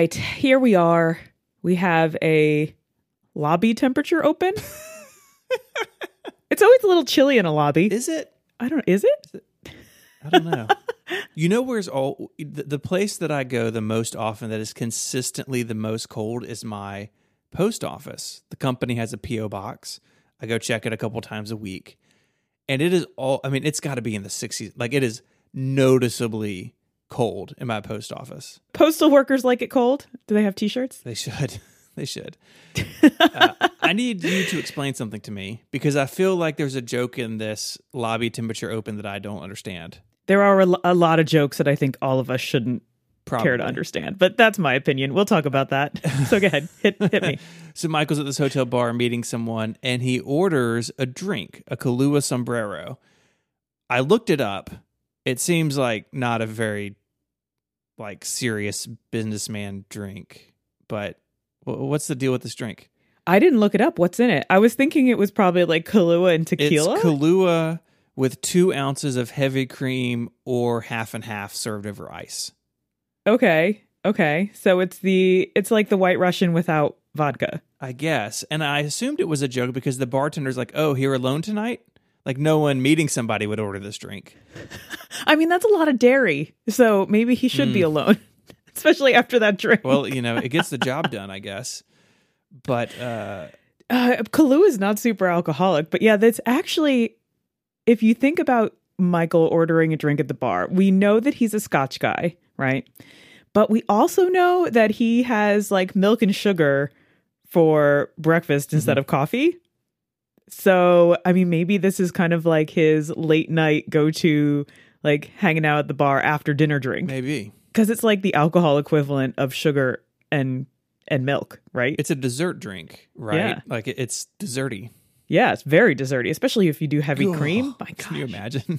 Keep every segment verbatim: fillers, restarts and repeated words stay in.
right, here we are. We have a lobby temperature open. It's always a little chilly in a lobby. Is it? I don't. Is it? Is it? I don't know. You know, where's all the, the place that I go the most often that is consistently the most cold is my post office. The company has a P O box. I go check it a couple times a week, and it is all. I mean, it's got to be in the sixties. Like it is noticeably cold in my post office. Postal workers like it cold. Do they have T-shirts? They should. They should. uh, I need you to explain something to me because I feel like there's a joke in this lobby temperature open that I don't understand. There are a, a lot of jokes that I think all of us shouldn't Probably. care to understand, but that's my opinion. We'll talk about that. So go ahead, hit hit me. So Michael's at this hotel bar meeting someone, and he orders a drink, a Kahlua Sombrero. I looked it up. It seems like not a very like serious businessman drink, but what's the deal with this drink? I didn't look it up. What's in it? I was thinking it was probably like Kahlua and tequila. It's Kahlua with two ounces of heavy cream or half and half served over ice. Okay. Okay. So it's the it's like the White Russian without vodka. I guess. And I assumed it was a joke because the bartender's like, oh, here alone tonight? Like no one meeting somebody would order this drink. I mean, that's a lot of dairy. So maybe he should mm. be alone. Especially after that drink. Well, you know, it gets the job done, I guess. But uh, uh, Kahlua is not super alcoholic. But yeah, that's actually, if you think about Michael ordering a drink at the bar, we know that he's a Scotch guy, right? But we also know that he has like milk and sugar for breakfast mm-hmm. instead of coffee. So, I mean, maybe this is kind of like his late night go-to, like hanging out at the bar after dinner drink. Maybe. Because it's like the alcohol equivalent of sugar and and milk, right? It's a dessert drink, right? Yeah. Like it, it's desserty. Yeah, it's very desserty, especially if you do heavy Ugh, cream. My gosh. Can you imagine?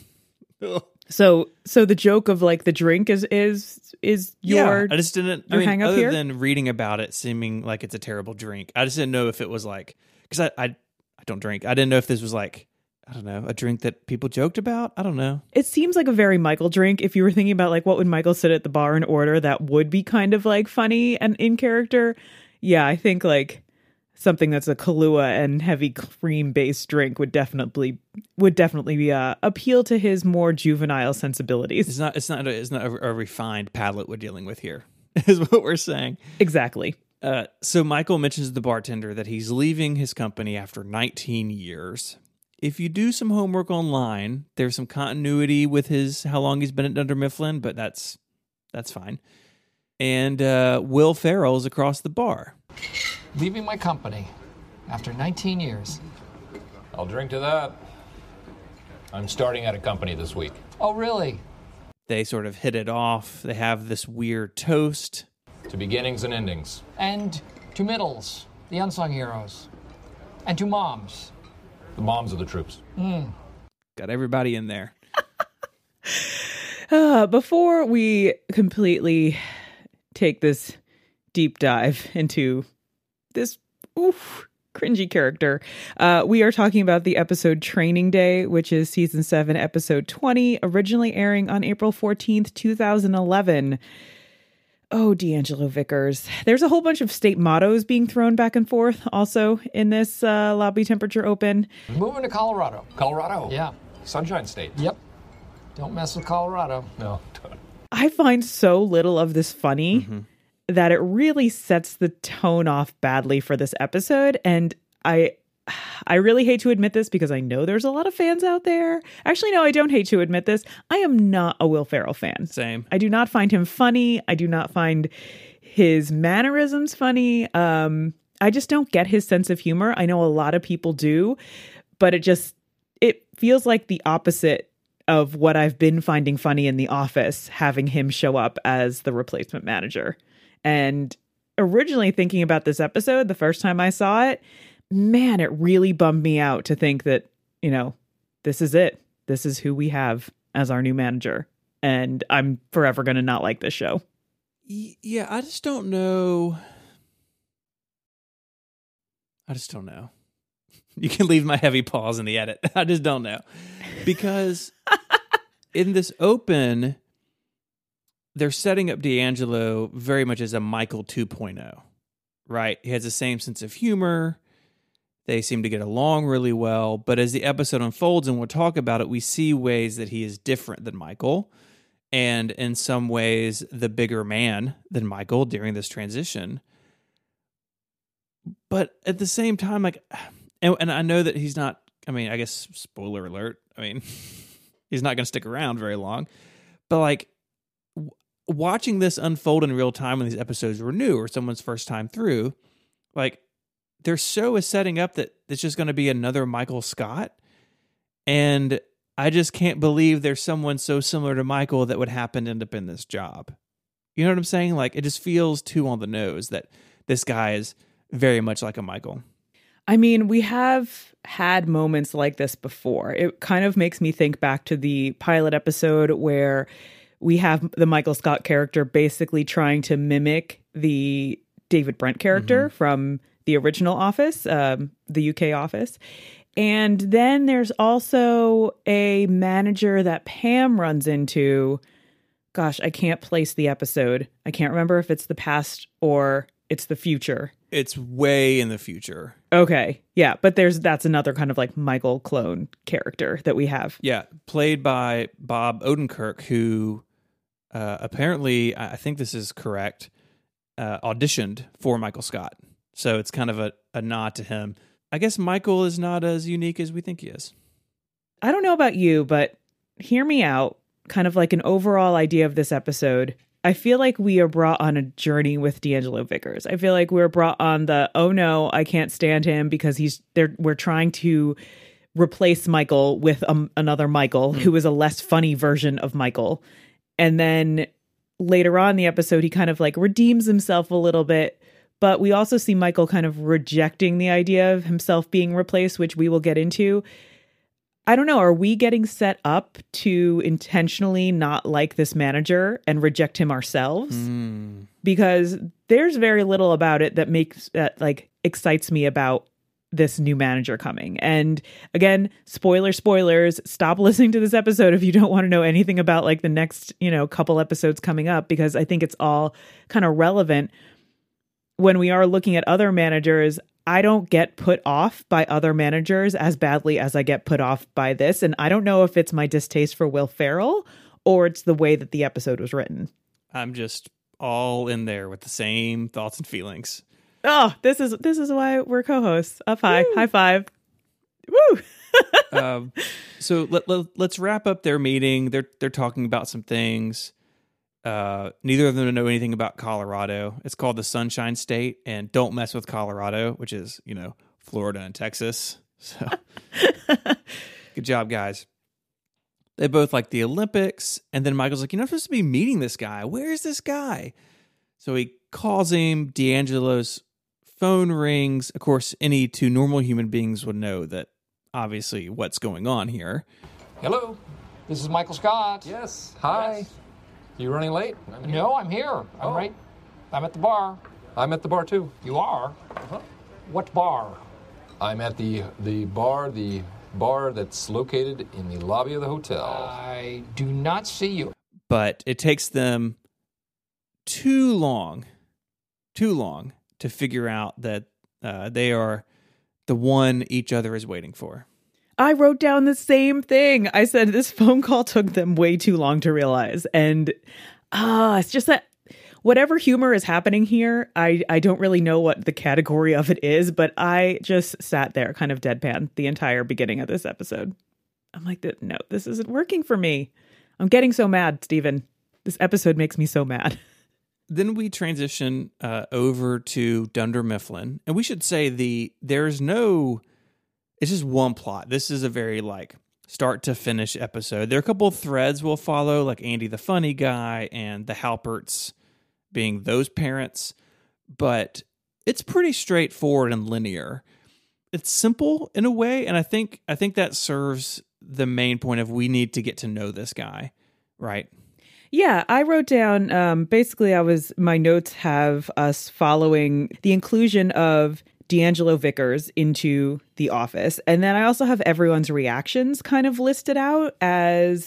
so so the joke of like the drink is is is your yeah, I just didn't I your mean, hang up other here? than reading about it seeming like it's a terrible drink. I just didn't know if it was like because I, I I don't drink. I didn't know if this was like I don't know, a drink that people joked about? I don't know. It seems like a very Michael drink. If you were thinking about like what would Michael sit at the bar and order that would be kind of like funny and in character. Yeah, I think like something that's a Kahlua and heavy cream based drink would definitely would definitely be uh, appeal to his more juvenile sensibilities. It's not it's not a, it's not a, a refined palate we're dealing with here. Is what we're saying. Exactly. Uh, so Michael mentions to the bartender that he's leaving his company after nineteen years. If you do some homework online, there's some continuity with his how long he's been at Dunder Mifflin, but that's that's fine. And uh, Will Ferrell is across the bar. Leaving my company after nineteen years. I'll drink to that. I'm starting at a company this week. Oh, really? They sort of hit it off. They have this weird toast. To beginnings and endings. And to middles, the unsung heroes. And to moms. The moms of the troops. Mm. Got everybody in there. uh, before we completely take this deep dive into this oof, cringy character, uh, we are talking about the episode Training Day, which is season seven, episode twenty, originally airing on April fourteenth, twenty eleven. Oh, D'Angelo Vickers. There's a whole bunch of state mottos being thrown back and forth also in this uh, lobby temperature open. Moving to Colorado. Colorado? Yeah. Sunshine State. Yep. Don't mess with Colorado. No, don't. I find so little of this funny mm-hmm. that it really sets the tone off badly for this episode. And I I really hate to admit this because I know there's a lot of fans out there. Actually, no, I don't hate to admit this. I am not a Will Ferrell fan. Same. I do not find him funny. I do not find his mannerisms funny. Um, I just don't get his sense of humor. I know a lot of people do, but it just, it feels like the opposite of what I've been finding funny in The Office, having him show up as the replacement manager. And originally thinking about this episode, the first time I saw it, man, it really bummed me out to think that, you know, this is it. This is who we have as our new manager. And I'm forever going to not like this show. Yeah, I just don't know. I just don't know. You can leave my heavy pause in the edit. I just don't know. Because in this open, they're setting up D'Angelo very much as a Michael two point oh, right? He has the same sense of humor. They seem to get along really well. But as the episode unfolds, and we'll talk about it, we see ways that he is different than Michael. And in some ways, the bigger man than Michael during this transition. But at the same time, like, and, and I know that he's not, I mean, I guess, spoiler alert, I mean, he's not going to stick around very long. But like, w- watching this unfold in real time when these episodes were new or someone's first time through, like, their show is setting up that it's just going to be another Michael Scott. And I just can't believe there's someone so similar to Michael that would happen to end up in this job. You know what I'm saying? Like, it just feels too on the nose that this guy is very much like a Michael. I mean, we have had moments like this before. It kind of makes me think back to the pilot episode where we have the Michael Scott character basically trying to mimic the David Brent character mm-hmm. from the original Office, um, the U K Office. And then there's also a manager that Pam runs into. Gosh, I can't place the episode. I can't remember if it's the past or it's the future. It's way in the future. Okay. Yeah. But there's that's another kind of like Michael clone character that we have. Yeah. Played by Bob Odenkirk, who uh, apparently, I think this is correct, uh, auditioned for Michael Scott. So it's kind of a, a nod to him. I guess Michael is not as unique as we think he is. I don't know about you, but hear me out. Kind of like an overall idea of this episode. I feel like we are brought on a journey with D'Angelo Vickers. I feel like we're brought on the, oh no, I can't stand him because he's there. We're trying to replace Michael with um, another Michael mm. who is a less funny version of Michael. And then later on in the episode, he kind of like redeems himself a little bit. But we also see Michael kind of rejecting the idea of himself being replaced, which we will get into. I don't know. Are we getting set up to intentionally not like this manager and reject him ourselves? Mm. Because there's very little about it that makes that like excites me about this new manager coming. And again, spoiler, spoilers, stop listening to this episode if you don't want to know anything about like the next, you know, couple episodes coming up, because I think it's all kind of relevant. When we are looking at other managers, I don't get put off by other managers as badly as I get put off by this. And I don't know if it's my distaste for Will Ferrell or it's the way that the episode was written. I'm just all in there with the same thoughts and feelings. Oh, this is this is why we're co-hosts. Up high, Woo. High five. Woo! um, so let, let, let's wrap up their meeting. They're they're talking about some things. Uh, neither of them know anything about Colorado. It's called the Sunshine State, and don't mess with Colorado, which is, you know, Florida and Texas. So good job, guys. They both like the Olympics, and then Michael's like, you're not supposed to be meeting this guy. Where is this guy? So he calls him. D'Angelo's phone rings. Of course, any two normal human beings would know that obviously what's going on here. Hello, this is Michael Scott. Yes. Hi. Yes. You running late? I'm no, I'm here. I'm oh. right. I'm at the bar. I'm at the bar too. You are? Uh-huh. What bar? I'm at the the bar, the bar that's located in the lobby of the hotel. I do not see you. But it takes them too long, too long to figure out that uh, they are the one each other is waiting for. I wrote down the same thing. I said this phone call took them way too long to realize. And ah, uh, it's just that whatever humor is happening here, I, I don't really know what the category of it is, but I just sat there kind of deadpan the entire beginning of this episode. I'm like, no, this isn't working for me. I'm getting so mad, Stephen. This episode makes me so mad. Then we transition uh, over to Dunder Mifflin. And we should say the there's no... It's just one plot. This is a very like start to finish episode. There are a couple of threads we'll follow, like Andy the funny guy and the Halperts being those parents, but it's pretty straightforward and linear. It's simple in a way, and I think I think that serves the main point of we need to get to know this guy, right? Yeah, I wrote down, um, basically I was, my notes have us following the inclusion of D'Angelo Vickers into the office. And then I also have everyone's reactions kind of listed out as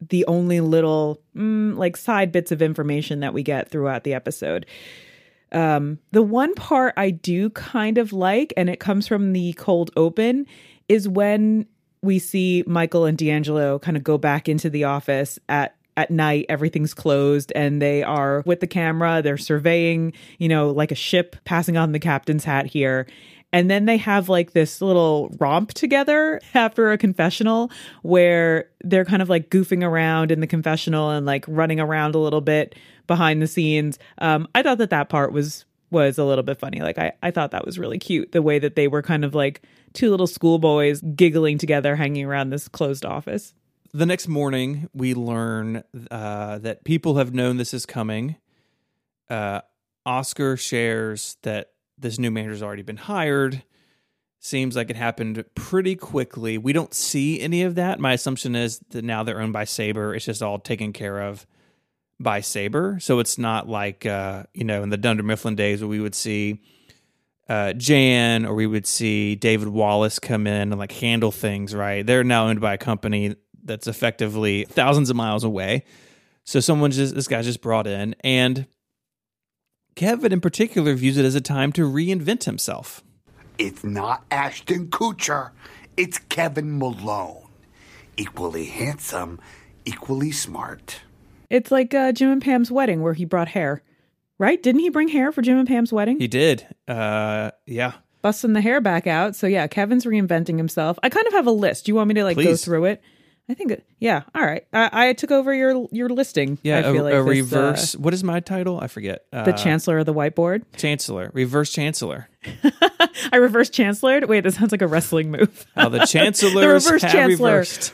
the only little mm, like side bits of information that we get throughout the episode. Um, the one part I do kind of like, and it comes from the cold open, is when we see Michael and D'Angelo kind of go back into the office at at night. Everything's closed and they are with the camera. They're surveying, you know, like a ship, passing on the captain's hat here. And then they have like this little romp together after a confessional where they're kind of like goofing around in the confessional and like running around a little bit behind the scenes. Um, I thought that that part was was a little bit funny. Like I, I thought that was really cute, the way that they were kind of like two little schoolboys giggling together, hanging around this closed office. The next morning, we learn uh, that people have known this is coming. Uh, Oscar shares that this new manager's already been hired. Seems like it happened pretty quickly. We don't see any of that. My assumption is that now they're owned by Sabre. It's just all taken care of by Sabre. So it's not like, uh, you know, in the Dunder Mifflin days where we would see uh, Jan or we would see David Wallace come in and like handle things, right? They're now owned by a company that's effectively thousands of miles away. So someone just, this guy's just brought in, and Kevin in particular views it as a time to reinvent himself. It's not Ashton Kutcher. It's Kevin Malone. Equally handsome, equally smart. It's like uh, Jim and Pam's wedding where he brought hair, right? Didn't he bring hair for Jim and Pam's wedding? He did. Uh, yeah. Busting the hair back out. So yeah, Kevin's reinventing himself. I kind of have a list. Do you want me to like Please. go through it? I think, it, yeah. All right. I, I took over your your listing. Yeah, I feel a, like a this, reverse. Uh, what is my title? I forget. Uh, the Chancellor of the Whiteboard. Chancellor. Reverse Chancellor. I reverse Chancellor. Wait, that sounds like a wrestling move. How the Chancellors the reverse have Chancellor. reversed.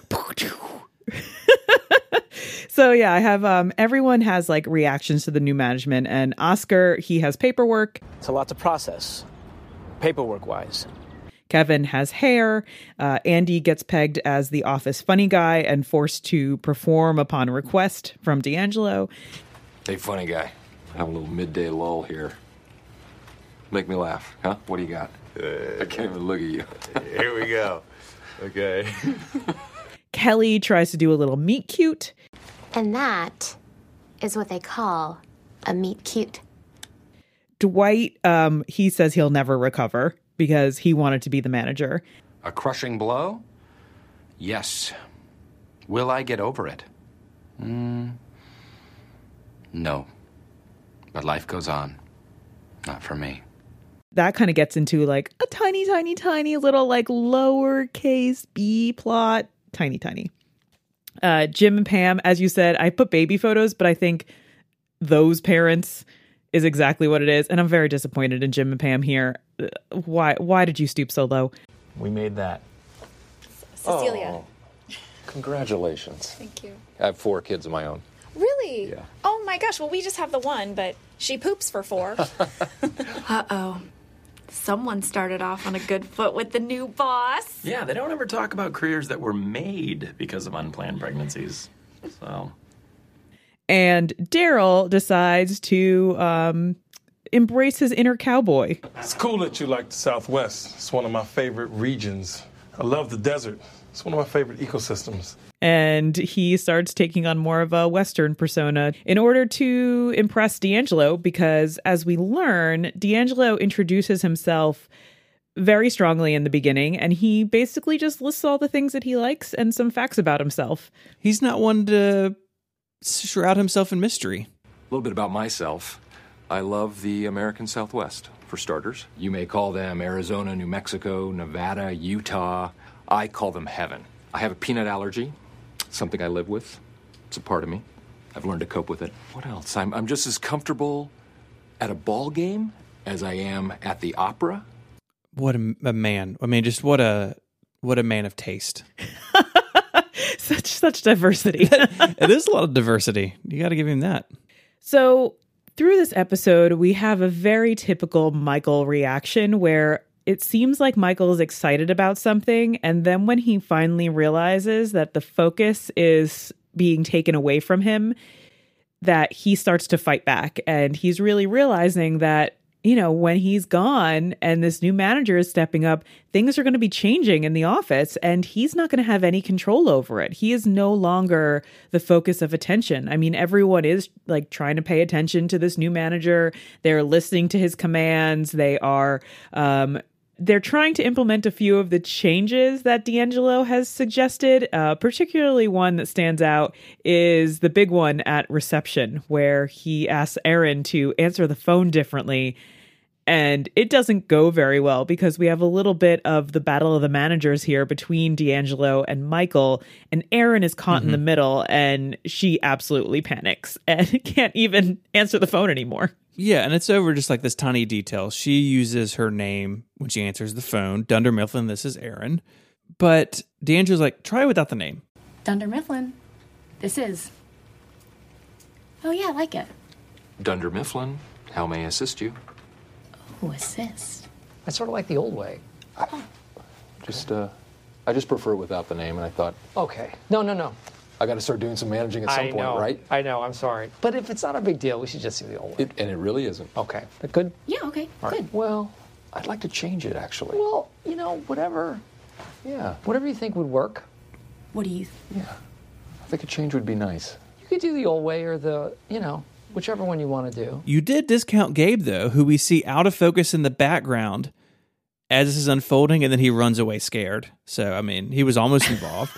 So yeah, I have um, everyone has like reactions to the new management, and Oscar, he has paperwork. It's a lot to process, paperwork wise. Kevin has hair. Uh, Andy gets pegged as the office funny guy and forced to perform upon request from D'Angelo. Hey, funny guy. Have a little midday lull here. Make me laugh, huh? What do you got? Uh, I can't even look at you. Here we go. Okay. Kelly tries to do a little meet cute. And that is what they call a meet cute. Dwight, um, he says he'll never recover because he wanted to be the manager. A crushing blow? Yes. Will I get over it? Mm, no. But life goes on. Not for me. That kind of gets into like a tiny, tiny, tiny little like lowercase B plot. Tiny, tiny. Uh, Jim and Pam, as you said, I put baby photos, but I think those parents is exactly what it is. And I'm very disappointed in Jim and Pam here. Why Why did you stoop so low? We made that. Cecilia. Oh, congratulations. Thank you. I have four kids of my own. Really? Yeah. Oh my gosh, well we just have the one, but she poops for four. Uh-oh. Someone started off on a good foot with the new boss. Yeah, they don't ever talk about careers that were made because of unplanned pregnancies. So... And Daryl decides to um, embrace his inner cowboy. It's cool that you like the Southwest. It's one of my favorite regions. I love the desert. It's one of my favorite ecosystems. And he starts taking on more of a Western persona in order to impress D'Angelo, because as we learn, D'Angelo introduces himself very strongly in the beginning, and he basically just lists all the things that he likes and some facts about himself. He's not one to shroud himself in mystery. A little bit about myself. I love the American Southwest, for starters. You may call them Arizona, New Mexico, Nevada, Utah. I call them heaven. I have a peanut allergy, something I live with. It's a part of me. I've learned to cope with it. What else? I'm, I'm just as comfortable at a ball game as I am at the opera. What a, a man. I mean, just what a what a man of taste. Such such diversity. It is a lot of diversity. You got to give him that. So through this episode, we have a very typical Michael reaction where it seems like Michael is excited about something, and then when he finally realizes that the focus is being taken away from him, that he starts to fight back. And he's really realizing that you know, when he's gone and this new manager is stepping up, things are going to be changing in the office and he's not going to have any control over it. He is no longer the focus of attention. I mean, everyone is like trying to pay attention to this new manager. They're listening to his commands. They are, um, They're trying to implement a few of the changes that D'Angelo has suggested. Uh, particularly one that stands out is the big one at reception, where he asks Aaron to answer the phone differently. And it doesn't go very well because we have a little bit of the battle of the managers here between D'Angelo and Michael. And Aaron is caught mm-hmm. in the middle and she absolutely panics and can't even answer the phone anymore. Yeah, and it's over just like this tiny detail. She uses her name when she answers the phone. Dunder Mifflin, this is Aaron. But D'Angelo's like, try without the name. Dunder Mifflin, this is. Oh, yeah, I like it. Dunder Mifflin, how may I assist you? Oh, assist. I sort of like the old way. Oh. Just, uh, I just prefer it without the name, and I thought... Okay. No, no, no. I got to start doing some managing at some I point, know, right? I know, I'm sorry. But if it's not a big deal, we should just do the old way. It, and it really isn't. Okay. But good? Yeah, okay, All good. Right. Well, I'd like to change it, actually. Well, you know, whatever. Yeah. Whatever you think would work. What do you... Yeah. I think a change would be nice. You could do the old way or the, you know, whichever one you want to do. You did discount Gabe, though, who we see out of focus in the background as this is unfolding, and then he runs away scared. So, I mean, he was almost involved.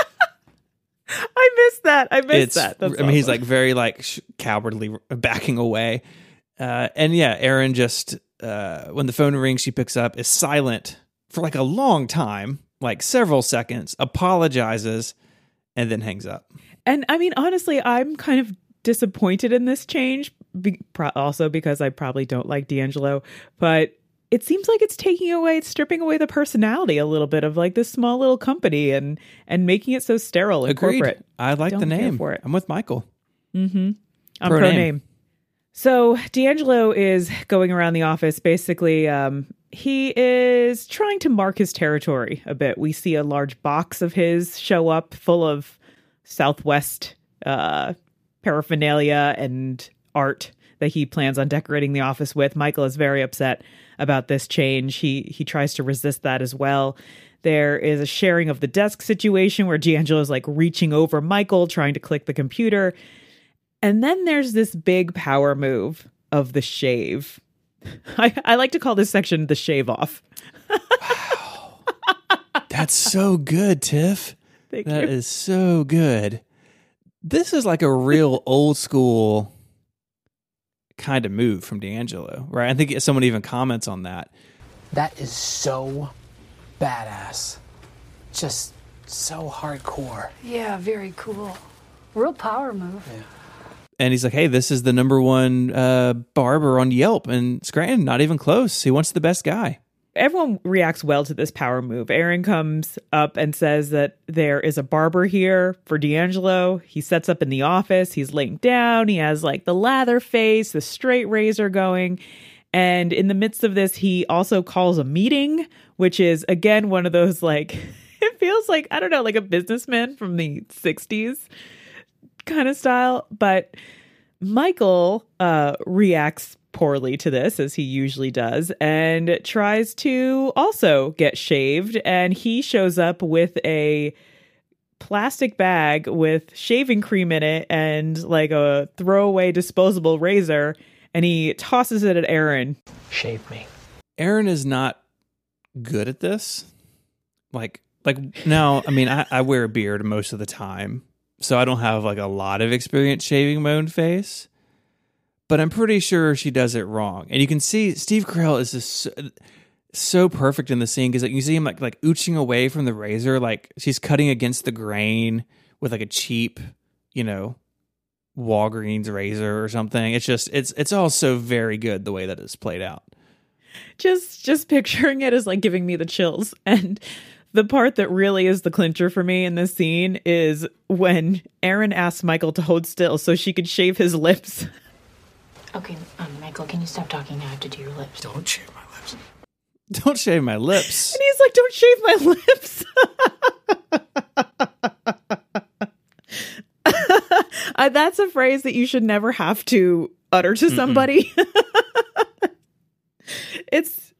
I missed that. I missed it's, that. That's I mean, awesome. he's like very like sh- cowardly backing away. Uh, and yeah, Aaron just, uh, when the phone rings, she picks up, is silent for like a long time, like several seconds, apologizes, and then hangs up. And I mean, honestly, I'm kind of disappointed in this change, be- pro- also because I probably don't like D'Angelo, but it seems like it's taking away, it's stripping away the personality a little bit of like this small little company and and making it so sterile and Agreed. corporate. I like Don't the name. care for it. I'm with Michael. Mm-hmm. I'm Pro pro name. name. So D'Angelo is going around the office. Basically, um, he is trying to mark his territory a bit. We see a large box of his show up full of Southwest uh, paraphernalia and art that he plans on decorating the office with. Michael is very upset about this change. He he tries to resist that as well. There is a sharing of the desk situation where D'Angelo is like reaching over Michael, trying to click the computer. And then there's this big power move of the shave. I, I like to call this section the shave off. Wow. That's so good, Tiff. Thank That you. is so good. This is like a real old school kind of move from D'Angelo, right? I think someone even comments on that. That is so badass. Just so hardcore. Yeah, very cool. Real power move. Yeah. And he's like, hey, this is the number one uh, barber on Yelp in Scranton. Not even close. He wants the best guy. Everyone reacts well to this power move. Aaron comes up and says that there is a barber here for D'Angelo. He sets up in the office. He's laying down. He has like the lather face, the straight razor going. And in the midst of this, he also calls a meeting, which is, again, one of those like, it feels like, I don't know, like a businessman from the sixties kind of style. But Michael uh, reacts poorly to this, as he usually does, and tries to also get shaved. And he shows up with a plastic bag with shaving cream in it and like a throwaway disposable razor, and he tosses it at Aaron. Shave me. Aaron is not good at this. Like, like now, I mean, I, I wear a beard most of the time, so I don't have like a lot of experience shaving my own face. But I'm pretty sure she does it wrong. And you can see Steve Carell is just so, so perfect in the scene because like, you see him like like ooching away from the razor, like she's cutting against the grain with like a cheap, you know, Walgreens razor or something. It's just it's it's all so very good the way that it's played out. Just just picturing it is like giving me the chills. And the part that really is the clincher for me in this scene is when Aaron asks Michael to hold still so she could shave his lips. Okay, um, Michael, can you stop talking? I have to do your lips. Don't shave my lips. Don't shave my lips. And he's like, don't shave my lips. uh, that's a phrase that you should never have to utter to somebody.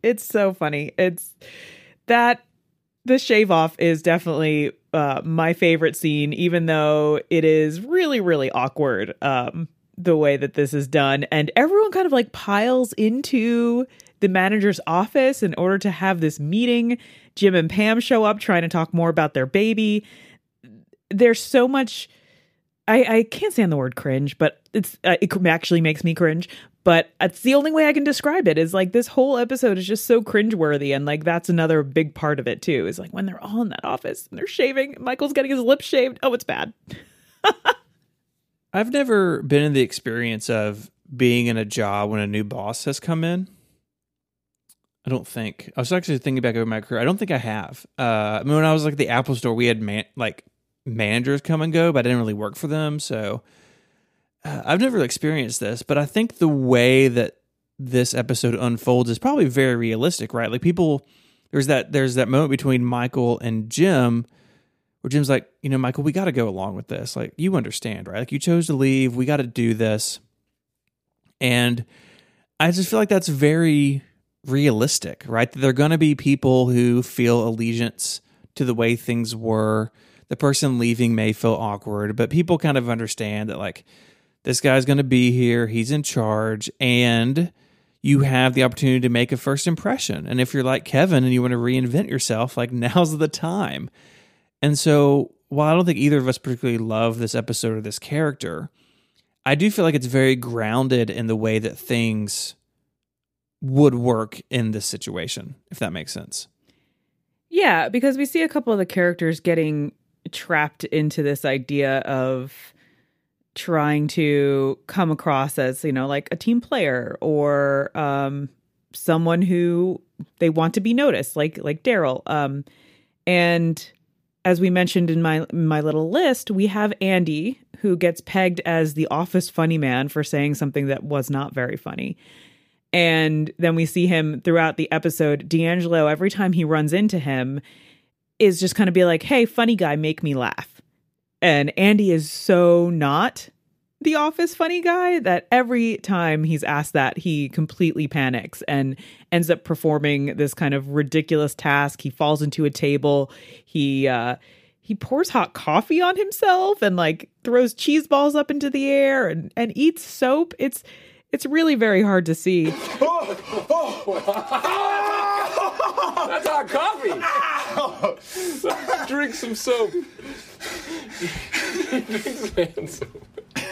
It's so funny. It's that the shave off is definitely uh, my favorite scene, even though it is really, really awkward um, the way that this is done. And everyone kind of like piles into the manager's office in order to have this meeting. Jim and Pam show up trying to talk more about their baby. There's so much... I, I can't stand the word cringe, but it's uh, it actually makes me cringe. But it's the only way I can describe it is like this whole episode is just so cringeworthy. And like that's another big part of it, too, is like when they're all in that office and they're shaving. Michael's getting his lips shaved. Oh, it's bad. I've never been in the experience of being in a job when a new boss has come in. I don't think. I was actually thinking back over my career. I don't think I have. Uh, I mean, when I was like at the Apple store, we had man- like managers come and go, but I didn't really work for them. So uh, I've never experienced this, but I think the way that this episode unfolds is probably very realistic, right? Like people, there's that, there's that moment between Michael and Jim where Jim's like, you know, Michael, we got to go along with this. Like, you understand, right? Like you chose to leave. We got to do this. And I just feel like that's very realistic, right? That there are going to be people who feel allegiance to the way things were. The person leaving may feel awkward, but people kind of understand that like this guy's going to be here. He's in charge and you have the opportunity to make a first impression. And if you're like Kevin and you want to reinvent yourself, like now's the time. And so while I don't think either of us particularly love this episode or this character, I do feel like it's very grounded in the way that things would work in this situation, if that makes sense. Yeah, because we see a couple of the characters getting trapped into this idea of trying to come across as, you know, like a team player or um, someone who they want to be noticed, like like Daryl. Um, and as we mentioned in my my little list, we have Andy, who gets pegged as the office funny man for saying something that was not very funny. And then we see him throughout the episode. D'Angelo, every time he runs into him, is just kind of be like, hey, funny guy, make me laugh. And Andy is so not the office funny guy that every time he's asked that, he completely panics and ends up performing this kind of ridiculous task. He falls into a table. He uh, he pours hot coffee on himself and like throws cheese balls up into the air and, and eats soap. It's it's really very hard to see. Oh, oh. That's hot coffee. Drink some soap. Drink some hand soap.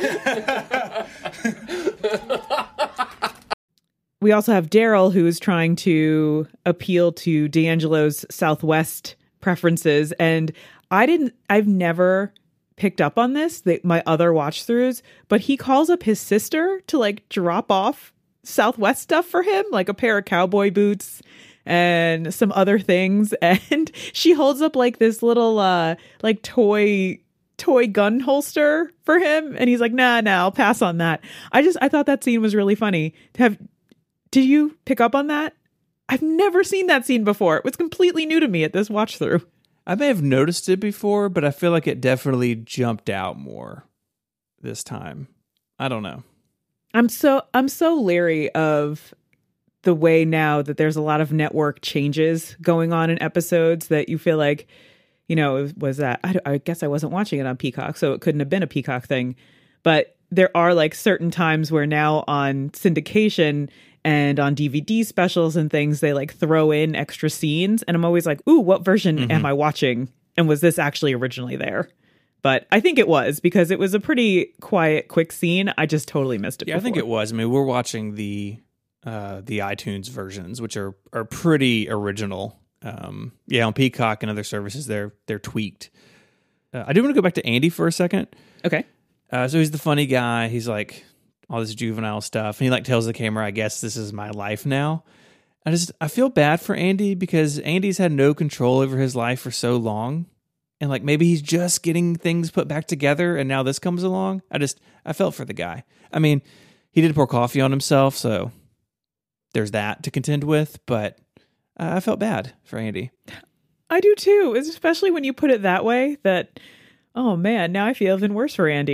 We also have Daryl, who is trying to appeal to D'Angelo's Southwest preferences. And I didn't, I've never picked up on this, that my other watch throughs, but he calls up his sister to like drop off Southwest stuff for him, like a pair of cowboy boots and some other things. And she holds up like this little, uh, like toy, toy gun holster for him. And he's like, nah, nah, I'll pass on that. I just, I thought that scene was really funny. Have, did you pick up on that? I've never seen that scene before. It was completely new to me at this watch through. I may have noticed it before, but I feel like it definitely jumped out more this time. I don't know. I'm so I'm so leery of the way now that there's a lot of network changes going on in episodes that you feel like, you know, was that, I, I guess I wasn't watching it on Peacock, so it couldn't have been a Peacock thing. But there are like certain times where now on syndication and on D V D specials and things, they like throw in extra scenes. And I'm always like, ooh, what version mm-hmm. am I watching? And was this actually originally there? But I think it was, because it was a pretty quiet, quick scene. I just totally missed it. Yeah, before. I think it was. I mean, we're watching the uh, the iTunes versions, which are are pretty original. Um, yeah, on Peacock and other services, they're they're tweaked. Uh, I do want to go back to Andy for a second. Okay. Uh, so he's the funny guy. He's like all this juvenile stuff, and he like tells the camera, "I guess this is my life now." I just I feel bad for Andy because Andy's had no control over his life for so long. And like maybe he's just getting things put back together and now this comes along. I just, I felt for the guy. I mean, he did pour coffee on himself, so there's that to contend with, but I felt bad for Andy. I do too, especially when you put it that way that, oh man, now I feel even worse for Andy.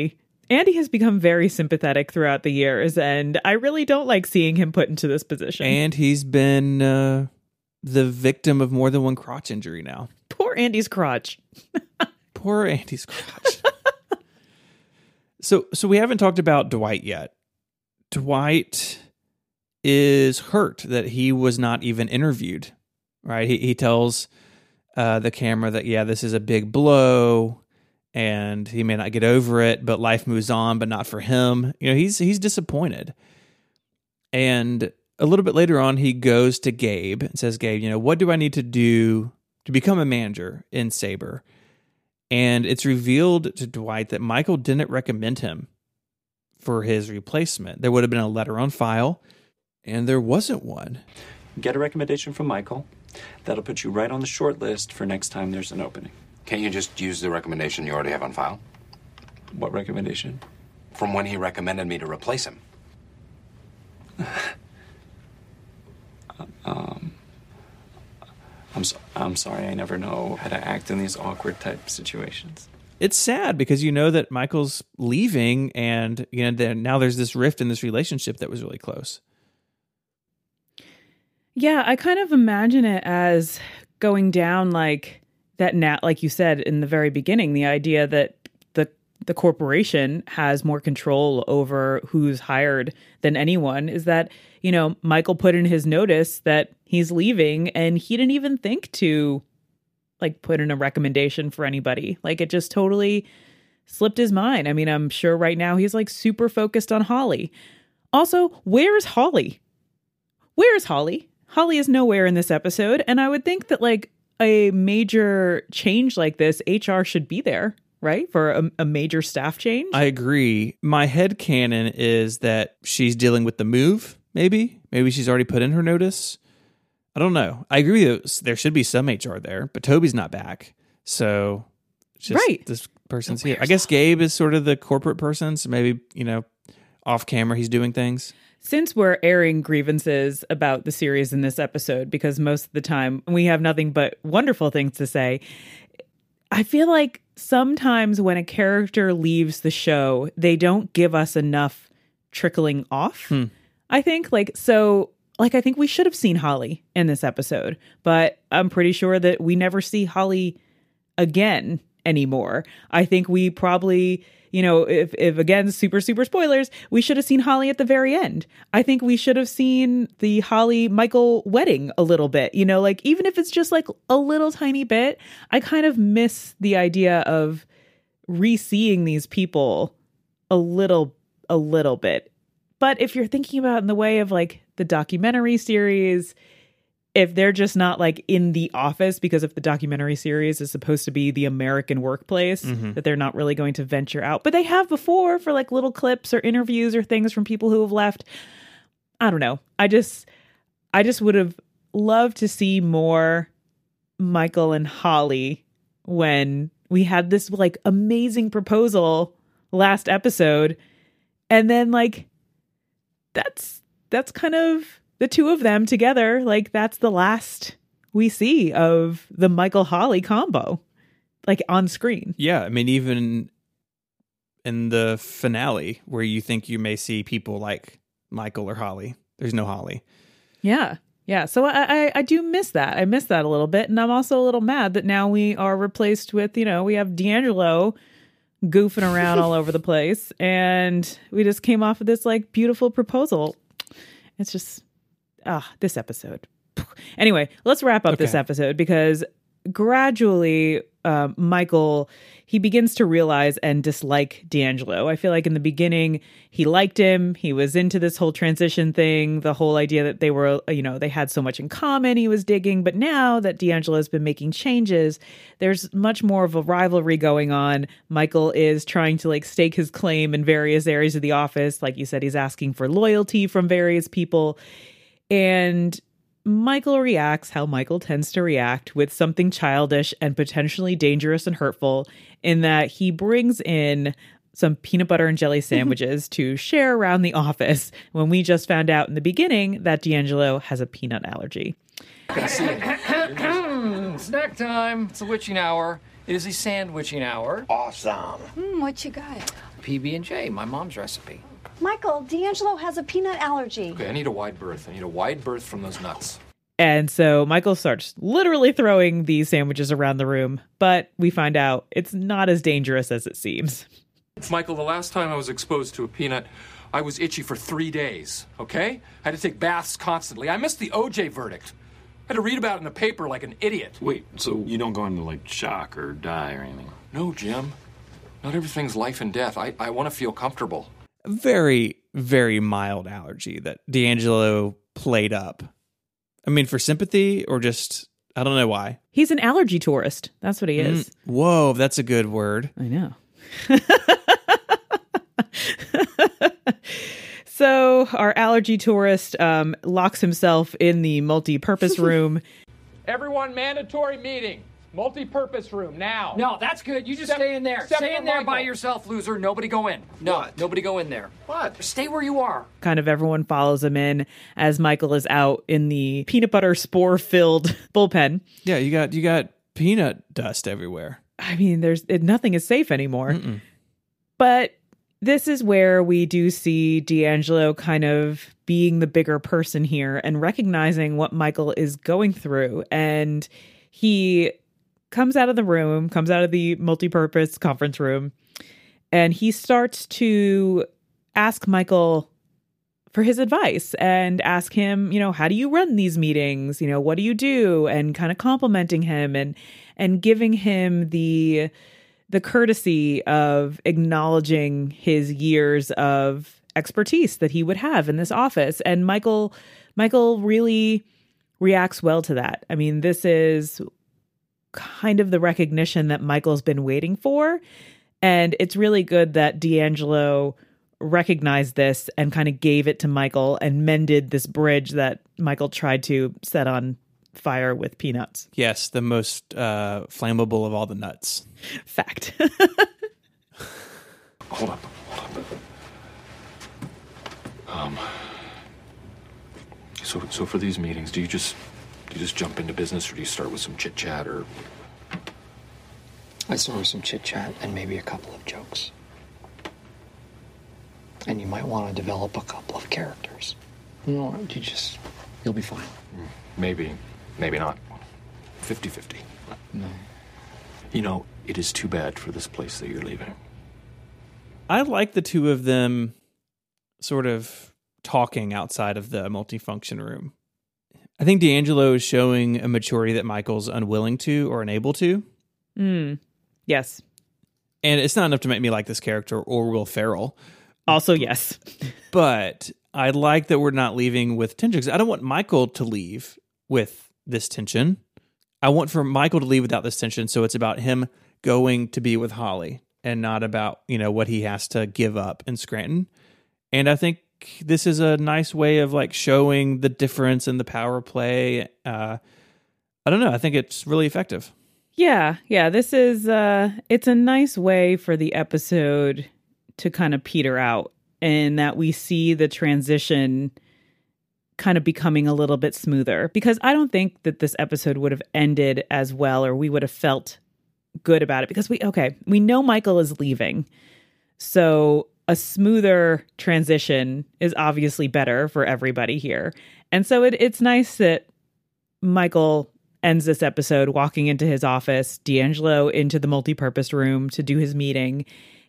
Andy has become very sympathetic throughout the years, and I really don't like seeing him put into this position. And he's been uh, the victim of more than one crotch injury now. Poor Andy's crotch. Poor Andy's crotch. so, so we haven't talked about Dwight yet. Dwight is hurt that he was not even interviewed, right? He, he tells uh, the camera that, yeah, this is a big blow, and he may not get over it, but life moves on, but not for him. You know, he's he's disappointed. And a little bit later on, he goes to Gabe and says, Gabe, you know, what do I need to do to become a manager in Sabre? And it's revealed to Dwight that Michael didn't recommend him for his replacement. There would have been a letter on file, and there wasn't one. Get a recommendation from Michael. That'll put you right on the short list for next time there's an opening. Can't you just use the recommendation you already have on file? What recommendation? From when he recommended me to replace him. um, I'm so, I'm sorry. I never know how to act in these awkward type situations. It's sad because you know that Michael's leaving, and you know then now there's this rift in this relationship that was really close. Yeah, I kind of imagine it as going down like that. Now, like you said in the very beginning, the idea that the the corporation has more control over who's hired than anyone is that, you know, Michael put in his notice that he's leaving, and he didn't even think to like put in a recommendation for anybody. Like it just totally slipped his mind. I mean, I'm sure right now he's like super focused on Holly. Also, where's Holly? Where's Holly? Holly is nowhere in this episode. And I would think that like a major change like this, H R should be there, right? For a, a major staff change. I agree. My headcanon is that she's dealing with the move, maybe. Maybe she's already put in her notice. I don't know. I agree that there should be some H R there, but Toby's not back. So it's just right. This person's here. I guess Gabe is sort of the corporate person. So maybe, you know, off camera, he's doing things. Since we're airing grievances about the series in this episode, because most of the time we have nothing but wonderful things to say, I feel like sometimes when a character leaves the show, they don't give us enough trickling off. Hmm. I think like, so like, I think we should have seen Holly in this episode, but I'm pretty sure that we never see Holly again anymore. I think we probably, you know, if, if again, super, super spoilers, we should have seen Holly at the very end. I think we should have seen the Holly Michael wedding a little bit, you know, like even if it's just like a little tiny bit. I kind of miss the idea of re-seeing these people a little, a little bit. But if you're thinking about it in the way of like the documentary series, if they're just not like in the office, because if the documentary series is supposed to be the American workplace, Mm-hmm. that they're not really going to venture out. But they have before for like little clips or interviews or things from people who have left. I don't know. I just, I just would have loved to see more Michael and Holly when we had this like amazing proposal last episode. And then like, that's, that's kind of the two of them together. Like that's the last we see of the Michael Holly combo, like on screen. Yeah. I mean, even in the finale where you think you may see people like Michael or Holly, there's no Holly. Yeah. Yeah. So I, I, I do miss that. I miss that a little bit. And I'm also a little mad that now we are replaced with, you know, we have D'Angelo goofing around all over the place. And we just came off of this like beautiful proposal. It's just, ah, this episode. Anyway, let's wrap up Okay. this episode because gradually uh, Michael, he begins to realize and dislike D'Angelo. I feel like in the beginning, he liked him. He was into this whole transition thing, the whole idea that they were, you know, they had so much in common he was digging. But now that D'Angelo has been making changes, there's much more of a rivalry going on. Michael is trying to like stake his claim in various areas of the office. Like you said, he's asking for loyalty from various people. And Michael reacts how Michael tends to react, with something childish and potentially dangerous and hurtful, in that he brings in some peanut butter and jelly sandwiches to share around the office when we just found out in the beginning that D'Angelo has a peanut allergy. Snack time. It's the witching hour. It is a sandwiching hour. Awesome. Hmm, what you got? P B and J, my mom's recipe. Michael, D'Angelo has a peanut allergy. Okay, I need a wide berth. I need a wide berth from those nuts. And so Michael starts literally throwing these sandwiches around the room, but we find out it's not as dangerous as it seems. Michael, the last time I was exposed to a peanut, I was itchy for three days, okay? I had to take baths constantly. I missed the O J verdict. I had to read about it in the paper like an idiot. Wait, so you don't go into, like, shock or die or anything? No, Jim. Not everything's life and death. I, I want to feel comfortable. Very, very mild allergy that D'Angelo played up. I mean, for sympathy or just, I don't know why. He's an allergy tourist. That's what he is. Mm, whoa, that's a good word. I know. So our allergy tourist um, locks himself in the multi-purpose room. Everyone, mandatory meeting. Multi-purpose room, now. No, that's good. You just Except- stay in there. except Stay for in there by Michael. yourself, loser. Nobody go in. No, What? nobody go in there. What? Stay where you are. Kind of everyone follows him in as Michael is out in the peanut butter spore-filled bullpen. Yeah, you got you got peanut dust everywhere. I mean, there's it, nothing is safe anymore. Mm-mm. But this is where we do see D'Angelo kind of being the bigger person here and recognizing what Michael is going through. And he comes out of the room, comes out of the multi-purpose conference room, and he starts to ask Michael for his advice and ask him, you know, how do you run these meetings? You know, what do you do? And kind of complimenting him and and giving him the the courtesy of acknowledging his years of expertise that he would have in this office. And Michael Michael really reacts well to that. I mean, this is kind of the recognition that Michael's been waiting for. And it's really good that D'Angelo recognized this and kind of gave it to Michael and mended this bridge that Michael tried to set on fire with peanuts. Yes, the most uh, flammable of all the nuts. Fact. Hold up, hold up. Um. So, so for these meetings, do you just do you just jump into business, or do you start with some chit chat, or? I start with some chit chat and maybe a couple of jokes. And you might want to develop a couple of characters. You know, you just, you'll be fine. Maybe, maybe not. fifty-fifty. No. You know, it is too bad for this place that you're leaving. I like the two of them sort of talking outside of the multifunction room. I think D'Angelo is showing a maturity that Michael's unwilling to or unable to. Mm. Yes. And it's not enough to make me like this character or Will Ferrell. Also, yes. But I like that we're not leaving with tension, because I don't want Michael to leave with this tension. I want for Michael to leave without this tension, so it's about him going to be with Holly and not about, you know, what he has to give up in Scranton. And I think this is a nice way of like showing the difference in the power play. Uh, I don't know. I think it's really effective. Yeah, yeah. This is uh it's a nice way for the episode to kind of peter out, in that we see the transition kind of becoming a little bit smoother, because I don't think that this episode would have ended as well, or we would have felt good about it, because we okay, we know Michael is leaving. So a smoother transition is obviously better for everybody here. And so it, it's nice that Michael ends this episode walking into his office, D'Angelo into the multi-purpose room to do his meeting.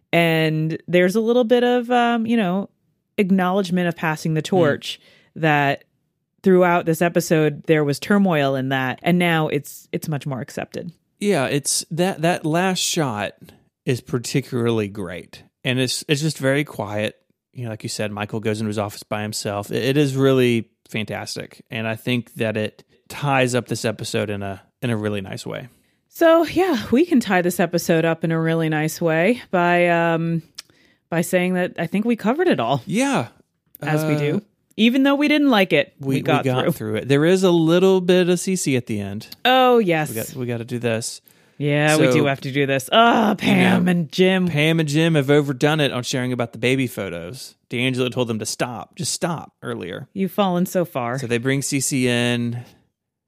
And there's a little bit of, um, you know, acknowledgement of passing the torch mm. that throughout this episode, there was turmoil in that. And now it's it's much more accepted. Yeah, it's that that last shot is particularly great. And it's it's just very quiet. You know, like you said, Michael goes into his office by himself. It, it is really fantastic. And I think that it ties up this episode in a in a really nice way. So, yeah, we can tie this episode up in a really nice way by um by saying that I think we covered it all. Yeah. As uh, we do. Even though we didn't like it, we, we got, we got through. through it. There is a little bit of C C at the end. Oh, yes. We got, we got to do this. Yeah, so, we do have to do this. Oh, Pam you know, and Jim. Pam and Jim have overdone it on sharing about the baby photos. D'Angelo told them to stop. Just stop earlier. You've fallen so far. So they bring C C in,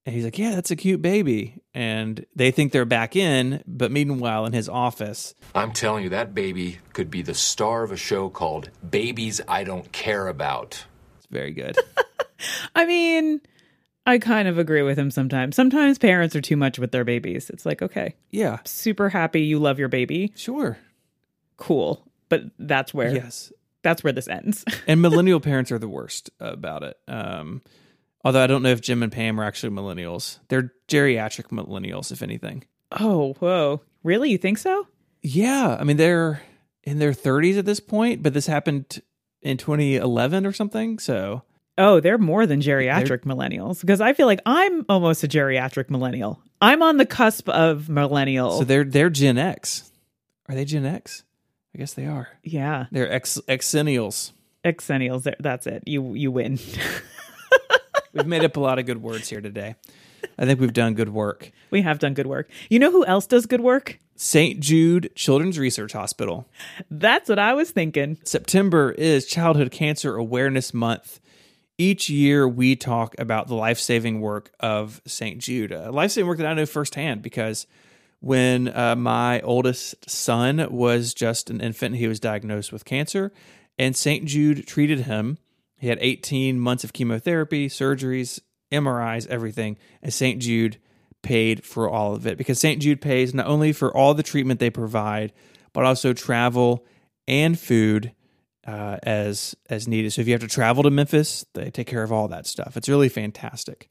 And he's like, yeah, that's a cute baby. And they think they're back in, but meanwhile in his office. I'm telling you, that baby could be the star of a show called Babies I Don't Care About. It's very good. I mean, I kind of agree with him sometimes. Sometimes parents are too much with their babies. It's like, okay. Yeah. Super happy you love your baby. Sure. Cool. But that's where yes. that's where this ends. And millennial parents are the worst about it. Um Although I don't know if Jim and Pam are actually millennials. They're geriatric millennials, if anything. Oh, whoa. Really? You think so? Yeah. I mean, they're in their thirties at this point, but this happened in twenty eleven or something. So, oh, they're more than geriatric they're... millennials, because I feel like I'm almost a geriatric millennial. I'm on the cusp of millennial. So they're they're Gen X. Are they Gen X? I guess they are. Yeah. They're ex exennials. Exennials. That's it. You you win. We've made up a lot of good words here today. I think we've done good work. We have done good work. You know who else does good work? Saint Jude Children's Research Hospital. That's what I was thinking. September is Childhood Cancer Awareness Month. Each year we talk about the life-saving work of Saint Jude. Uh, life-saving work that I know firsthand because when uh, my oldest son was just an infant, he was diagnosed with cancer, and Saint Jude treated him. He had eighteen months of chemotherapy, surgeries, M R Is, everything. And Saint Jude paid for all of it because Saint Jude pays not only for all the treatment they provide, but also travel and food uh, as as needed. So if you have to travel to Memphis, they take care of all that stuff. It's really fantastic.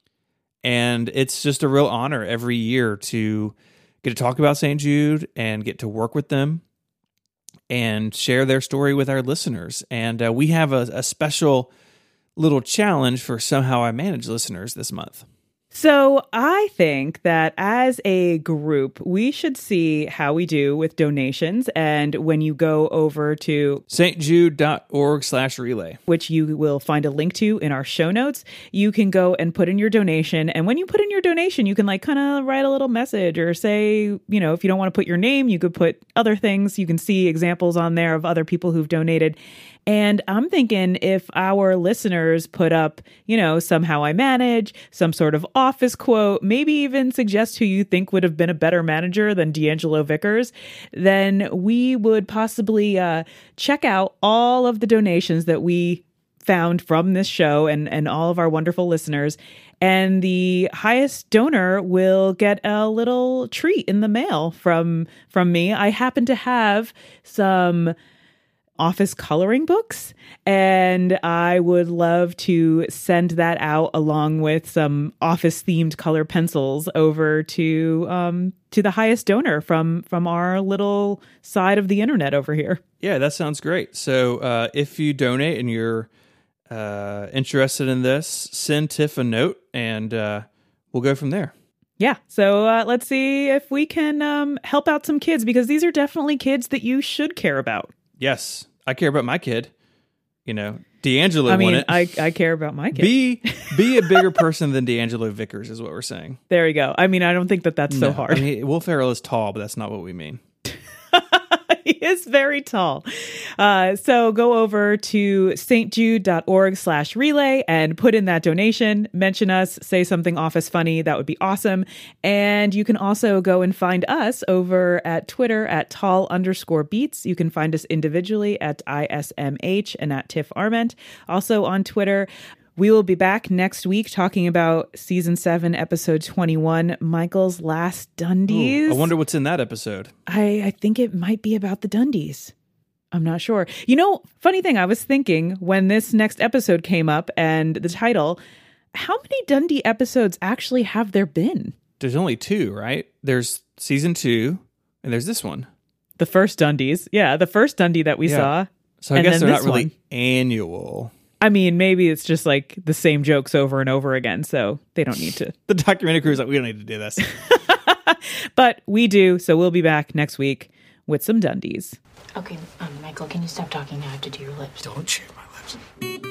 And it's just a real honor every year to get to talk about Saint Jude and get to work with them and share their story with our listeners. And uh, we have a, a special little challenge for Somehow I Manage listeners this month. So I think that as a group, we should see how we do with donations. And when you go over to stjude.org slash relay, which you will find a link to in our show notes, you can go and put in your donation. And when you put in your donation, you can like kind of write a little message or say, you know, if you don't want to put your name, you could put other things. You can see examples on there of other people who've donated. And I'm thinking if our listeners put up, you know, Somehow I Manage, some sort of office quote, maybe even suggest who you think would have been a better manager than D'Angelo Vickers, then we would possibly uh, check out all of the donations that we found from this show and, and all of our wonderful listeners. And the highest donor will get a little treat in the mail from from me. I happen to have some office coloring books, and I would love to send that out along with some office themed color pencils over to um to the highest donor from from our little side of the internet over here. Yeah, that sounds great. So uh if you donate and you're uh interested in this, send Tiff a note and uh we'll go from there. Yeah. So uh, let's see if we can um help out some kids, because these are definitely kids that you should care about. Yes, I care about my kid. You know, D'Angelo I mean, won it. I, I care about my kid. Be be a bigger person than D'Angelo Vickers is what we're saying. There you go. I mean, I don't think that that's no, so hard. I mean, Will Ferrell is tall, but that's not what we mean. He is very tall. Uh, so go over to stjude.org slash relay and put in that donation, mention us, say something office funny. That would be awesome. And you can also go and find us over at Twitter at tall underscore beats. You can find us individually at I S M H and at Tiff Arment. Also on Twitter. We will be back next week talking about season seven, episode twenty-one, Michael's Last Dundies. Ooh, I wonder what's in that episode. I, I think it might be about the Dundies. I'm not sure. You know, funny thing, I was thinking when this next episode came up and the title, how many Dundee episodes actually have there been? There's only two, right? There's season two and there's this one. The first Dundies. Yeah, the first Dundee that we yeah. saw. So I and guess they're not really one. annual. I mean, maybe it's just like the same jokes over and over again, so they don't need to. The documentary crew is like, we don't need to do this. But we do, so we'll be back next week with some Dundies. Okay, um, Michael, can you stop talking now? I have to do your lips. Don't shave my lips.